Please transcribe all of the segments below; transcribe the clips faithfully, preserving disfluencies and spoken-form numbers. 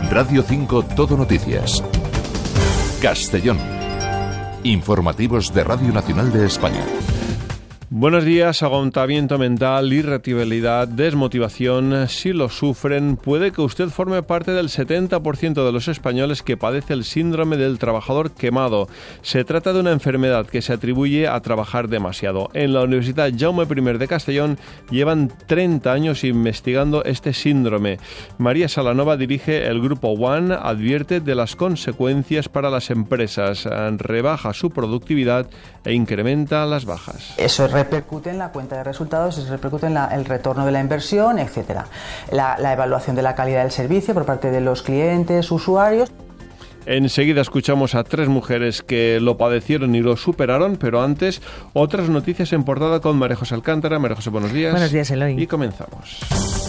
Radio cinco Todo Noticias. Castellón. Informativos de Radio Nacional de España. Buenos días. Agotamiento mental, irritabilidad, desmotivación. Si lo sufren, puede que usted forme parte del setenta por ciento de los españoles que padece el síndrome del trabajador quemado. Se trata de una enfermedad que se atribuye a trabajar demasiado. En la Universidad Jaume primero de Castellón llevan treinta años investigando este síndrome. María Salanova dirige el grupo One, advierte de las consecuencias para las empresas, rebaja su productividad e incrementa las bajas. Eso es repercute en la cuenta de resultados, eso repercute en la, el retorno de la inversión, etcétera. La, la evaluación de la calidad del servicio por parte de los clientes, usuarios. Enseguida escuchamos a tres mujeres que lo padecieron y lo superaron, pero antes, otras noticias en portada con María José Alcántara. María José, buenos días. Buenos días, Eloy. Y comenzamos.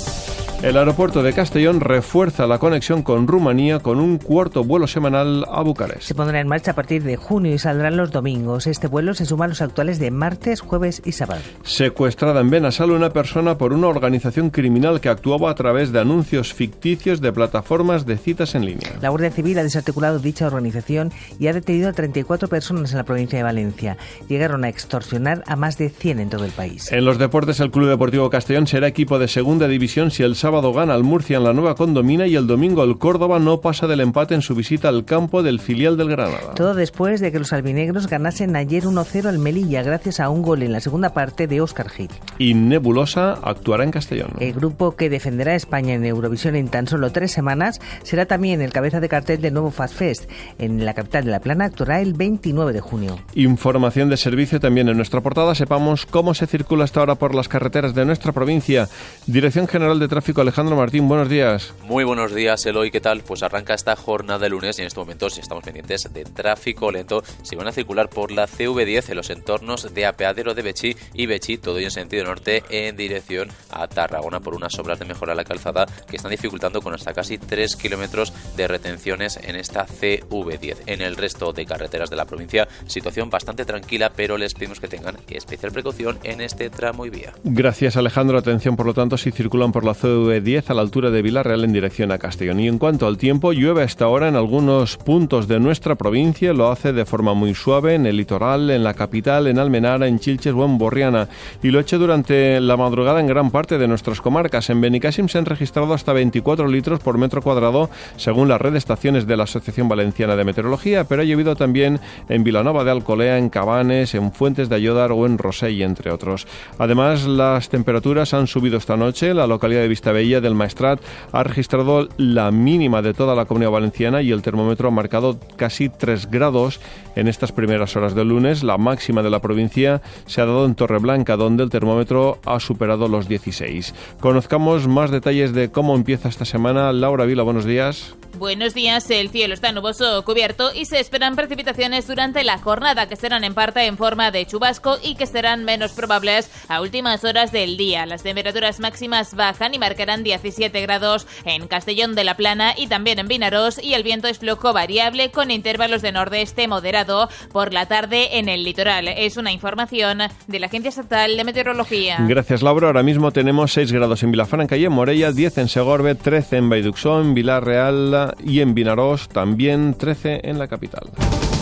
El aeropuerto de Castellón refuerza la conexión con Rumanía con un cuarto vuelo semanal a Bucarest. Se pondrá en marcha a partir de junio y saldrán los domingos. Este vuelo se suma a los actuales de martes, jueves y sábado. Secuestrada en Benassal una persona por una organización criminal que actuaba a través de anuncios ficticios de plataformas de citas en línea. La Guardia Civil ha desarticulado dicha organización y ha detenido a treinta y cuatro personas en la provincia de Valencia. Llegaron a extorsionar a más de cien en todo el país. En los deportes, el Club Deportivo Castellón será equipo de segunda división si el sábado sábado gana al Murcia en la Nueva Condomina y el domingo el Córdoba no pasa del empate en su visita al campo del filial del Granada. Todo después de que los albinegros ganasen ayer uno cero al Melilla gracias a un gol en la segunda parte de Óscar Gil. Y Nebulosa actuará en Castellón. El grupo que defenderá a España en Eurovisión en tan solo tres semanas será también el cabeza de cartel del nuevo Fast Fest. En la capital de La Plana actuará el veintinueve de junio. Información de servicio también en nuestra portada. Sepamos cómo se circula hasta ahora por las carreteras de nuestra provincia. Dirección General de Tráfico, Alejandro Martín, buenos días. Muy buenos días, Eloy, ¿qué tal? Pues arranca esta jornada de lunes y en estos momentos estamos pendientes de tráfico lento. Si van a circular por la C V diez en los entornos de Apeadero de Betxí y Betxí, todo ello en sentido norte en dirección a Tarragona por unas obras de mejora a la calzada que están dificultando con hasta casi tres kilómetros de retenciones en esta C V diez. En el resto de carreteras de la provincia, situación bastante tranquila, pero les pedimos que tengan especial precaución en este tramo y vía. Gracias, Alejandro. Atención, por lo tanto, si circulan por la C V diez a la altura de Villarreal en dirección a Castellón. Y en cuanto al tiempo, llueve hasta ahora en algunos puntos de nuestra provincia. Lo hace de forma muy suave en el litoral, en la capital, en Almenara, en Chilches o en Borriana. Y lo ha hecho durante la madrugada en gran parte de nuestras comarcas. En Benicàssim se han registrado hasta veinticuatro litros por metro cuadrado, según la red de estaciones de la Asociación Valenciana de Meteorología, pero ha llovido también en Vilanova de Alcolea, en Cabanes, en Fuentes de Ayodar o en Rosell, entre otros. Además, las temperaturas han subido esta noche. La localidad de Vistabella del Maestrat ha registrado la mínima de toda la Comunidad Valenciana y el termómetro ha marcado casi tres grados en estas primeras horas del lunes. La máxima de la provincia se ha dado en Torreblanca, donde el termómetro ha superado los dieciséis. Conozcamos más detalles de cómo empieza esta semana. Laura Vila, buenos días. Buenos días. El cielo está nuboso o cubierto y se esperan precipitaciones durante la jornada que serán en parte en forma de chubasco y que serán menos probables a últimas horas del día. Las temperaturas máximas bajan y marcarán diecisiete grados en Castellón de la Plana y también en Vinaròs, y el viento es flojo variable con intervalos de nordeste moderado por la tarde en el litoral. Es una información de la Agencia Estatal de Meteorología. Gracias, Laura. Ahora mismo tenemos seis grados en Vilafranca y en Morella, diez en Segorbe, trece en Vallduxó, en Villarreal y en Vinaròs, también trece en la capital.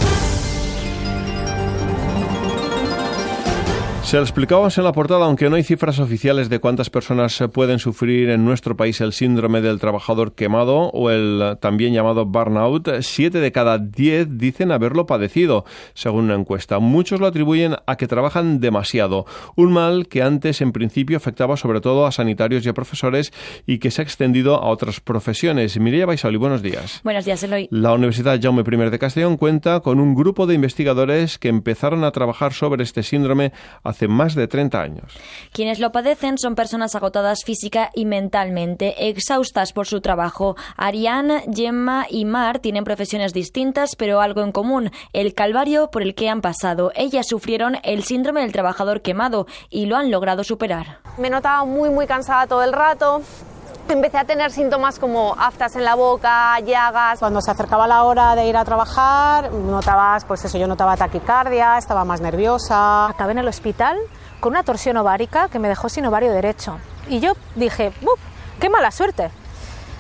Se lo explicábamos en la portada, aunque no hay cifras oficiales de cuántas personas pueden sufrir en nuestro país el síndrome del trabajador quemado o el también llamado burnout. Siete de cada diez dicen haberlo padecido, según una encuesta. Muchos lo atribuyen a que trabajan demasiado, un mal que antes en principio afectaba sobre todo a sanitarios y a profesores y que se ha extendido a otras profesiones. Mireia Baisoli, buenos días. Buenos días, Eloy. La Universidad Jaume primero de Castellón cuenta con un grupo de investigadores que empezaron a trabajar sobre este síndrome hace hace más de treinta años. Quienes lo padecen son personas agotadas física y mentalmente, exhaustas por su trabajo. Ariane, Gemma y Mar tienen profesiones distintas, pero algo en común, el calvario por el que han pasado. Ellas sufrieron el síndrome del trabajador quemado y lo han logrado superar. Me notaba muy, muy cansada todo el rato. Empecé a tener síntomas como aftas en la boca, llagas. Cuando se acercaba la hora de ir a trabajar, notabas, pues eso, yo notaba taquicardia, estaba más nerviosa. Acabé en el hospital con una torsión ovárica que me dejó sin ovario derecho. Y yo dije, ¡buf! ¡Qué mala suerte!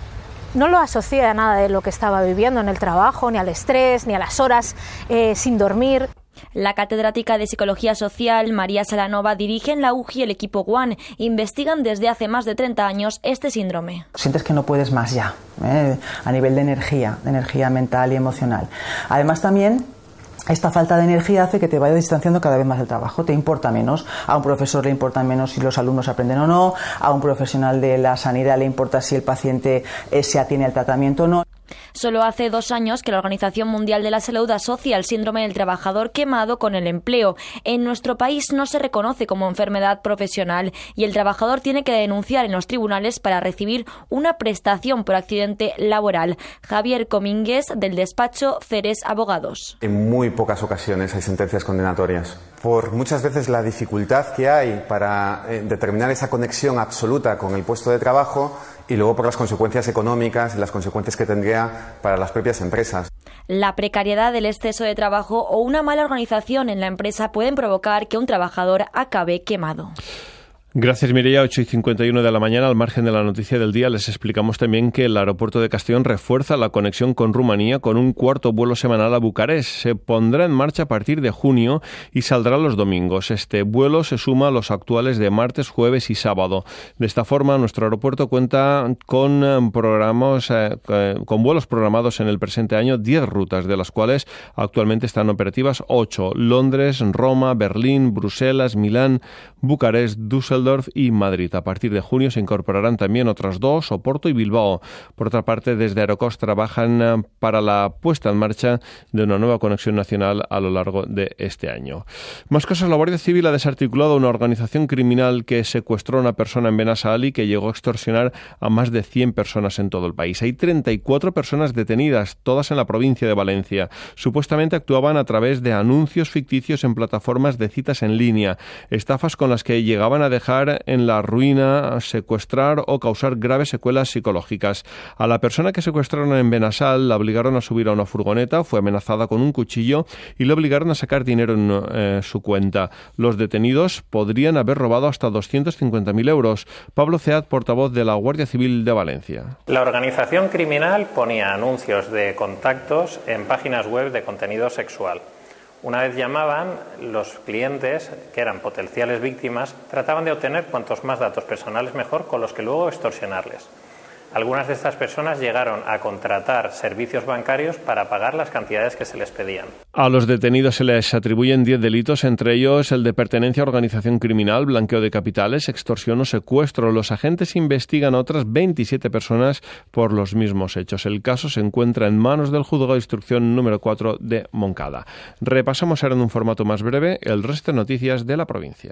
no lo asocié a nada de lo que estaba viviendo en el trabajo, ni al estrés, ni a las horas eh, sin dormir. La catedrática de Psicología Social, María Salanova, dirige en la U G I el equipo One. Investigan desde hace más de treinta años este síndrome. Sientes que no puedes más ya, ¿eh? a nivel de energía, de energía mental y emocional. Además también, esta falta de energía hace que te vaya distanciando cada vez más del trabajo, te importa menos. A un profesor le importa menos si los alumnos aprenden o no, a un profesional de la sanidad le importa si el paciente eh, se atiene al tratamiento o no. Solo hace dos años que la Organización Mundial de la Salud asocia el síndrome del trabajador quemado con el empleo. En nuestro país no se reconoce como enfermedad profesional y el trabajador tiene que denunciar en los tribunales para recibir una prestación por accidente laboral. Javier Comínguez, del despacho Ceres Abogados. En muy pocas ocasiones hay sentencias condenatorias. Por muchas veces la dificultad que hay para eh, determinar esa conexión absoluta con el puesto de trabajo y luego por las consecuencias económicas y las consecuencias que tendría para las propias empresas. La precariedad, el exceso de trabajo o una mala organización en la empresa pueden provocar que un trabajador acabe quemado. Gracias, Mireia. ocho y cincuenta y uno de la mañana. Al margen de la noticia del día, les explicamos también que el aeropuerto de Castellón refuerza la conexión con Rumanía con un cuarto vuelo semanal a Bucarest. Se pondrá en marcha a partir de junio y saldrá los domingos. Este vuelo se suma a los actuales de martes, jueves y sábado. De esta forma, nuestro aeropuerto cuenta con programas, eh, con vuelos programados en el presente año, diez rutas, de las cuales actualmente están operativas ocho. Londres, Roma, Berlín, Bruselas, Milán, Bucarest, Düsseldorf y Madrid. A partir de junio se incorporarán también otras dos, Oporto y Bilbao. Por otra parte, desde Aerocost trabajan para la puesta en marcha de una nueva conexión nacional a lo largo de este año. Más cosas. La Guardia Civil ha desarticulado una organización criminal que secuestró a una persona en Benassal y que llegó a extorsionar a más de cien personas en todo el país. Hay treinta y cuatro personas detenidas, todas en la provincia de Valencia. Supuestamente actuaban a través de anuncios ficticios en plataformas de citas en línea, estafas con las que llegaban a dejar en la ruina, secuestrar o causar graves secuelas psicológicas. A la persona que secuestraron en Benassal la obligaron a subir a una furgoneta, fue amenazada con un cuchillo y le obligaron a sacar dinero en eh, su cuenta. Los detenidos podrían haber robado hasta doscientos cincuenta mil euros. Pablo Cead, portavoz de la Guardia Civil de Valencia. La organización criminal ponía anuncios de contactos en páginas web de contenido sexual. Una vez llamaban, los clientes, que eran potenciales víctimas, trataban de obtener cuantos más datos personales mejor, con los que luego extorsionarles. Algunas de estas personas llegaron a contratar servicios bancarios para pagar las cantidades que se les pedían. A los detenidos se les atribuyen diez delitos, entre ellos el de pertenencia a organización criminal, blanqueo de capitales, extorsión o secuestro. Los agentes investigan a otras veintisiete personas por los mismos hechos. El caso se encuentra en manos del Juzgado de Instrucción número cuatro de Moncada. Repasamos ahora en un formato más breve el resto de noticias de la provincia.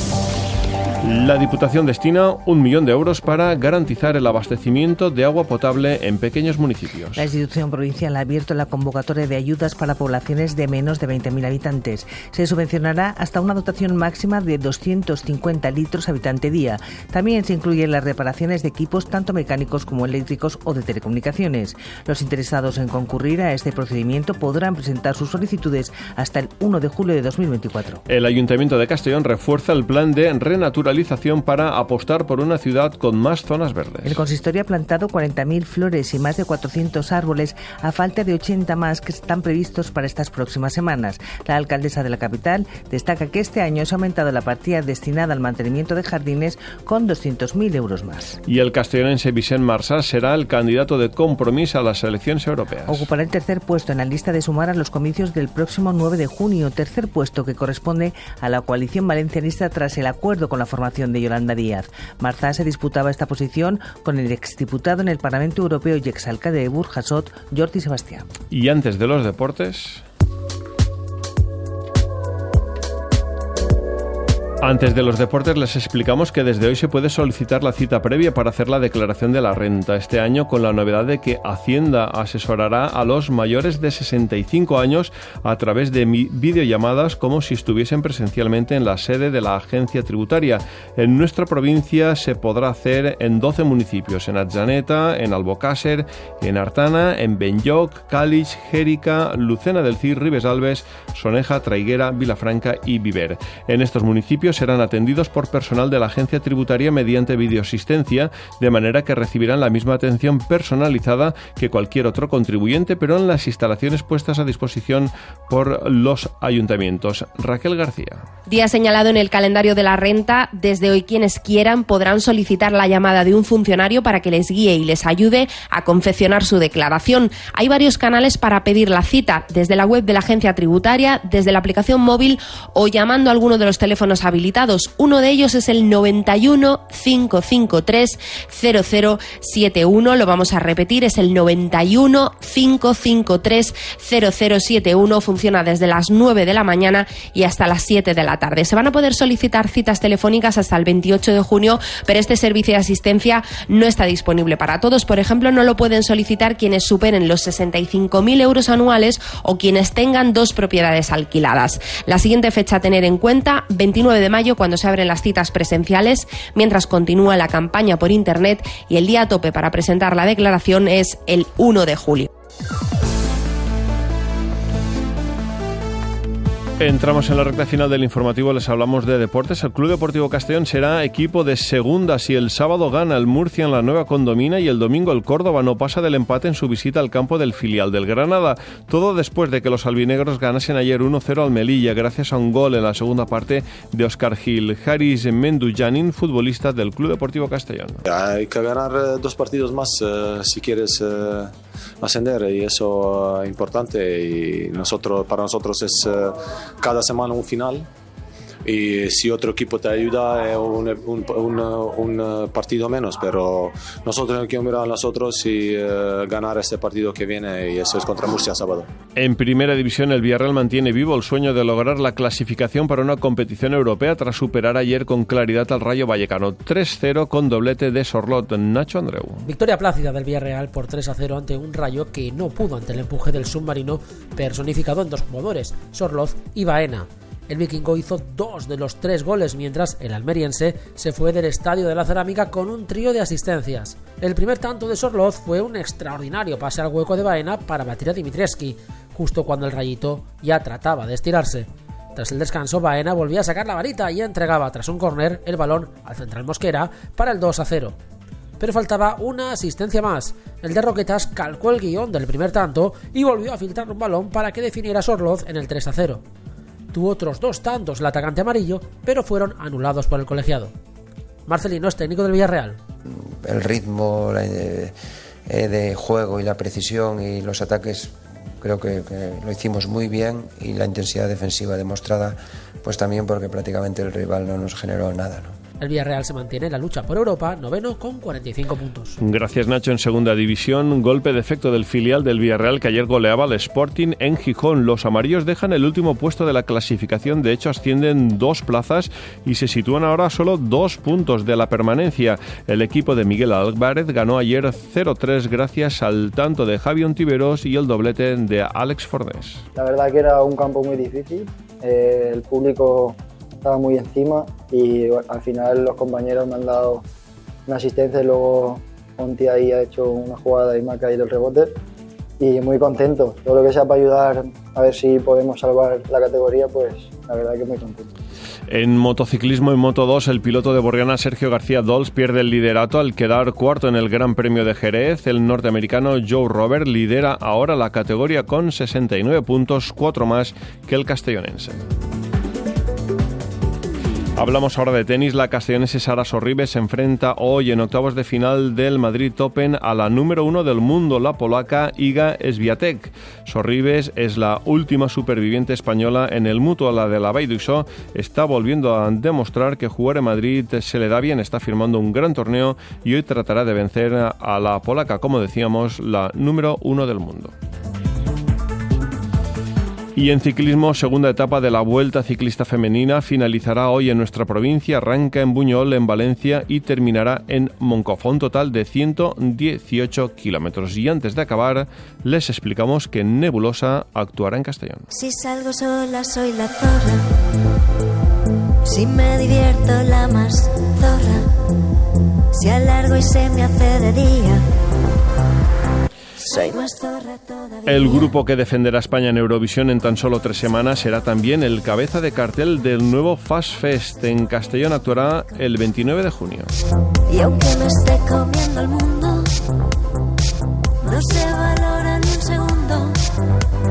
La Diputación destina un millón de euros para garantizar el abastecimiento de agua potable en pequeños municipios. La institución provincial ha abierto la convocatoria de ayudas para poblaciones de menos de veinte mil habitantes. Se subvencionará hasta una dotación máxima de doscientos cincuenta litros habitante día. También se incluyen las reparaciones de equipos tanto mecánicos como eléctricos o de telecomunicaciones. Los interesados en concurrir a este procedimiento podrán presentar sus solicitudes hasta el uno de julio de dos mil veinticuatro. El Ayuntamiento de Castellón refuerza el plan de renaturalización para apostar por una ciudad con más zonas verdes. El consistorio ha plantado cuarenta mil flores y más de cuatrocientos árboles a falta de ochenta más que están previstos para estas próximas semanas. La alcaldesa de la capital destaca que este año se ha aumentado la partida destinada al mantenimiento de jardines con doscientos mil euros más. Y el castellonense Vicent Marsá será el candidato de Compromís a las elecciones europeas. Ocupará el tercer puesto en la lista de Sumar a los comicios del próximo nueve de junio, tercer puesto que corresponde a la coalición valencianista tras el acuerdo con la formación de Yolanda Díaz. Marsá se disputaba esta posición con el exdiputado en el Parlamento Europeo y exalcalde de Burjasot, Jordi Sebastián. Y antes de los deportes... Antes de los deportes les explicamos que desde hoy se puede solicitar la cita previa para hacer la declaración de la renta. Este año con la novedad de que Hacienda asesorará a los mayores de sesenta y cinco años a través de videollamadas como si estuviesen presencialmente en la sede de la agencia tributaria. En nuestra provincia se podrá hacer en doce municipios, en Atzeneta, en Albocàsser, en Artana, en Benlloc, Càlig, Xèrica, Lucena del Cid, Ribesalbes, Soneja, Traiguera, Vilafranca y Viver. En estos municipios usuarios serán atendidos por personal de la agencia tributaria mediante videoasistencia, de manera que recibirán la misma atención personalizada que cualquier otro contribuyente, pero en las instalaciones puestas a disposición por los ayuntamientos. Raquel García. Día señalado en el calendario de la renta. Desde hoy quienes quieran podrán solicitar la llamada de un funcionario para que les guíe y les ayude a confeccionar su declaración. Hay varios canales para pedir la cita, desde la web de la agencia tributaria, desde la aplicación móvil o llamando a alguno de los teléfonos habilitados. Uno de ellos es el noventa y uno, cinco cinco tres, cero cero siete uno. Lo vamos a repetir, es el noventa y uno, cinco cinco tres, cero cero siete uno. Funciona desde las nueve de la mañana y hasta las siete de la tarde. Se van a poder solicitar citas telefónicas hasta el veintiocho de junio, pero este servicio de asistencia no está disponible para todos. Por ejemplo, no lo pueden solicitar quienes superen los sesenta y cinco mil euros anuales o quienes tengan dos propiedades alquiladas. La siguiente fecha a tener en cuenta, veintinueve de mayo, cuando se abren las citas presenciales, mientras continúa la campaña por Internet, y el día a tope para presentar la declaración es el uno de julio. Entramos en la recta final del informativo, les hablamos de deportes. El Club Deportivo Castellón será equipo de segunda si el sábado gana el Murcia en la Nueva Condomina y el domingo el Córdoba no pasa del empate en su visita al campo del filial del Granada. Todo después de que los albinegros ganasen ayer uno cero al Melilla gracias a un gol en la segunda parte de Óscar Gil. Haris Mendujanin, futbolista del Club Deportivo Castellón. Hay que ganar dos partidos más uh, si quieres uh, ascender, y eso es uh, importante, y nosotros, para nosotros es uh, cada semana un final, y si otro equipo te ayuda es un, un, un, un partido menos, pero nosotros tenemos que mirar a nosotros y uh, ganar este partido que viene, y eso es contra Murcia sábado. En primera división el Villarreal mantiene vivo el sueño de lograr la clasificación para una competición europea tras superar ayer con claridad al Rayo Vallecano tres cero con doblete de Sorlot. Nacho Andreu. Victoria plácida del Villarreal por tres a cero ante un Rayo que no pudo ante el empuje del submarino, personificado en dos jugadores, Sorlot y Baena. El vikingo hizo dos de los tres goles, mientras el almeriense se fue del Estadio de la Cerámica con un trío de asistencias. El primer tanto de Sorloz fue un extraordinario pase al hueco de Baena para batir a Dimitrievski, justo cuando el Rayito ya trataba de estirarse. Tras el descanso, Baena volvía a sacar la varita y entregaba tras un córner el balón al central Mosquera para el dos a cero. Pero faltaba una asistencia más. El de Roquetas calcó el guión del primer tanto y volvió a filtrar un balón para que definiera Sorloz en el tres a cero. Tuvo otros dos tantos el atacante amarillo, pero fueron anulados por el colegiado. Marcelino es técnico del Villarreal. El ritmo de, de juego y la precisión y los ataques creo que, que lo hicimos muy bien, y la intensidad defensiva demostrada pues también, porque prácticamente el rival no nos generó nada, ¿no? El Villarreal se mantiene en la lucha por Europa, noveno con cuarenta y cinco puntos. Gracias, Nacho. En segunda división, golpe de efecto del filial del Villarreal que ayer goleaba al Sporting en Gijón. Los amarillos dejan el último puesto de la clasificación, de hecho ascienden dos plazas y se sitúan ahora a solo dos puntos de la permanencia. El equipo de Miguel Álvarez ganó ayer cero tres gracias al tanto de Javi Ontiveros y el doblete de Alex Fornés. La verdad que era un campo muy difícil, eh, el público estaba muy encima y al final los compañeros me han dado una asistencia y luego Monti ahí ha hecho una jugada y me ha caído el rebote, y muy contento. Todo lo que sea para ayudar a ver si podemos salvar la categoría, pues la verdad que muy contento. En motociclismo, en Moto dos, el piloto de Borriana Sergio García Dols pierde el liderato al quedar cuarto en el Gran Premio de Jerez. El norteamericano Joe Robert lidera ahora la categoría con sesenta y nueve puntos, cuatro más que el castellonense. Hablamos ahora de tenis. La castellonense Sara Sorribes se enfrenta hoy en octavos de final del Madrid Open a la número uno del mundo, la polaca Iga Swiatek. Sorribes es la última superviviente española en el Mutua, la de la Vall d'Uixó. Está volviendo a demostrar que jugar en Madrid se le da bien, está firmando un gran torneo y hoy tratará de vencer a la polaca, como decíamos, la número uno del mundo. Y en ciclismo, segunda etapa de la Vuelta Ciclista Femenina finalizará hoy en nuestra provincia, arranca en Buñol, en Valencia, y terminará en Moncofa, un total de ciento dieciocho kilómetros. Y antes de acabar, les explicamos que Nebulosa actuará en Castellón. Si salgo sola soy la zorra, si me divierto la más zorra, si alargo y se me hace de día. soy más zorra todavía. El grupo que defenderá a España en Eurovisión en tan solo tres semanas será también el cabeza de cartel del nuevo Fast Fest. En Castellón actuará el veintinueve de junio. Y aunque me esté comiendo el mundo, no se valora ni un segundo.